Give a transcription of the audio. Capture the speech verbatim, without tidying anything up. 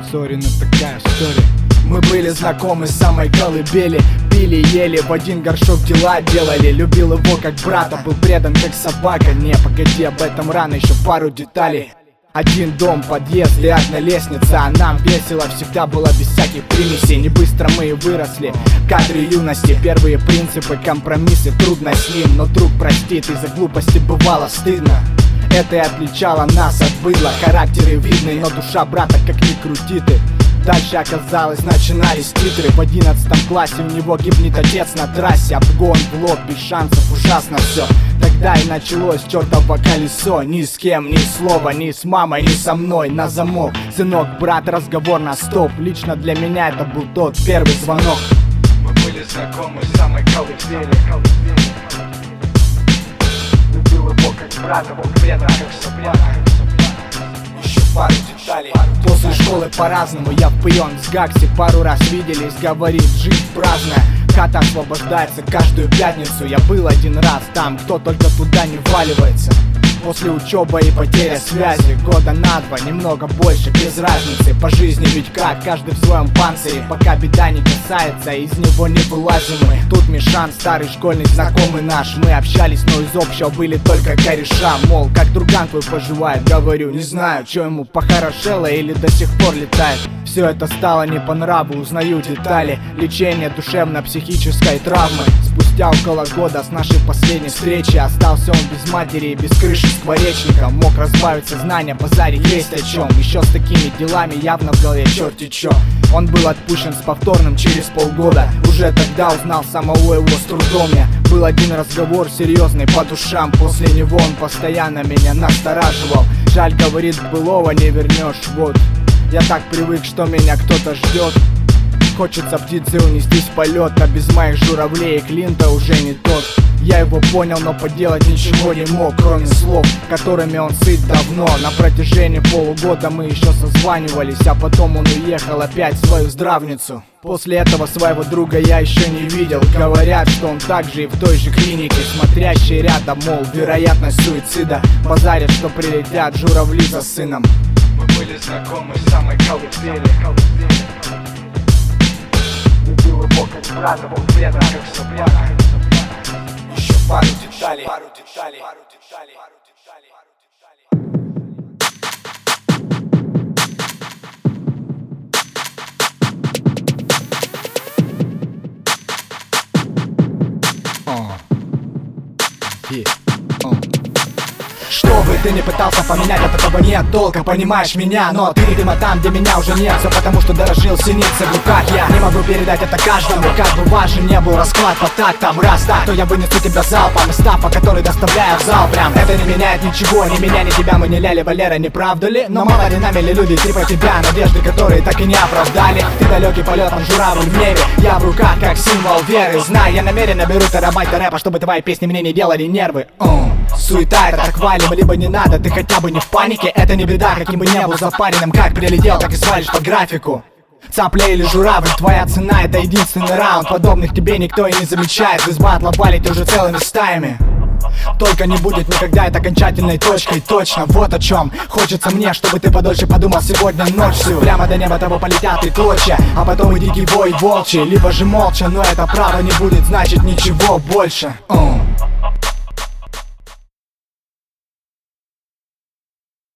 сори, но такая история. Мы были знакомы с самой колыбели, пили, ели, в один горшок дела делали. Любил его как брата, был предан как собака. Не, погоди, об этом рано, еще пару деталей. Один дом, подъезд и одна лестница, а нам весело всегда было без всяких примесей. Не быстро мы и выросли, кадры юности, первые принципы, компромиссы, трудно с ним. Но друг простит, из-за глупости бывало стыдно. Это и отличало нас от быдла. Характеры видны, но душа брата как ни крути ты. Дальше оказалось, начинались титры. В одиннадцатом классе у него гибнет отец на трассе. Обгон в лоб, без шансов, ужасно все. Тогда и началось чертово колесо. Ни с кем, ни слова, ни с мамой, ни со мной. На замок, сынок, брат, разговор на стоп. Лично для меня это был тот первый звонок. Мы были знакомы с самой колыбели. Любил его как брата, был предан как собака. Еще пару деталей. После школы по-разному я впьён с Гакси. Пару раз виделись, говорит, жизнь праздная. Хата освобождается каждую пятницу. Я был один раз там, кто только туда не вваливается. После учебы и потеря связи, года на два, немного больше, без разницы. По жизни ведь как, каждый в своем панцире. Пока беда не касается, из него не вылазим мы. Тут Мишан, старый школьный знакомый наш. Мы общались, но из общего были только кореша. Мол, как друган твой поживает, говорю, не знаю, что ему похорошело или до сих пор летает. Все это стало не по нраву, узнаю детали. Лечение душевно-психической травмы. Спустя около года с нашей последней встречи остался он без матери и без крыши скворечника. Мог разбавить сознание, базарить есть о чем. Еще с такими делами явно в голове черти чё. Он был отпущен с повторным через полгода. Уже тогда узнал самого его с трудом я. Был один разговор серьезный по душам. После него он постоянно меня настораживал. Жаль, говорит, былого не вернешь. Вот, я так привык, что меня кто-то ждет. Хочется птицы унестись в полет, а без моих журавлей и Клинта уже не тот. Я его понял, но поделать ничего не мог, кроме слов, которыми он сыт давно. На протяжении полугода мы еще созванивались, а потом он уехал опять в свою здравницу. После этого своего друга я еще не видел. Говорят, что он также и в той же клинике, смотрящий рядом, мол, вероятность суицида. Базарят, что прилетят журавли за сыном. Мы были знакомы с самой колыбели. Любил его как брата, был предан как собака. Еще пару деталей, пару деталей, пару деталей, пару деталей. Что бы ты не пытался поменять, от этого нет толка, понимаешь меня? Но ты, видимо, там, где меня уже нет. Все потому, что дорожил синицы в руках. Я не могу передать это каждому, как бы важен не был расклад по тактам. Раз так, то я вынесу тебя залпом. Стафа, который доставляю в зал прям. Это не меняет ничего, ни меня, ни тебя. Мы не Ляли Валера, не правда ли? Но мало ли нами ли люди типа тебя, надежды, которые так и не оправдали. Ты далекий полетом журавль в небе, я в руках как символ веры. Знай, я намеренно беру терабайт рэпа, чтобы твои песни мне не делали нервы. uh. Суета, это так валим, либо не надо, ты хотя бы не в панике. Это не беда, каким бы не был запаренным. Как прилетел, так и свалишь по графику. Цапля или журавль, твоя цена — это единственный раунд. Подобных тебе никто и не замечает. Из батла валить уже целыми стаями. Только не будет никогда это окончательной точкой. Точно, вот о чем хочется мне, чтобы ты подольше подумал сегодня ночью. Прямо до неба того полетят и клочья, а потом и дикий вой волчий. Либо же молча, но это право не будет значить ничего больше. uh.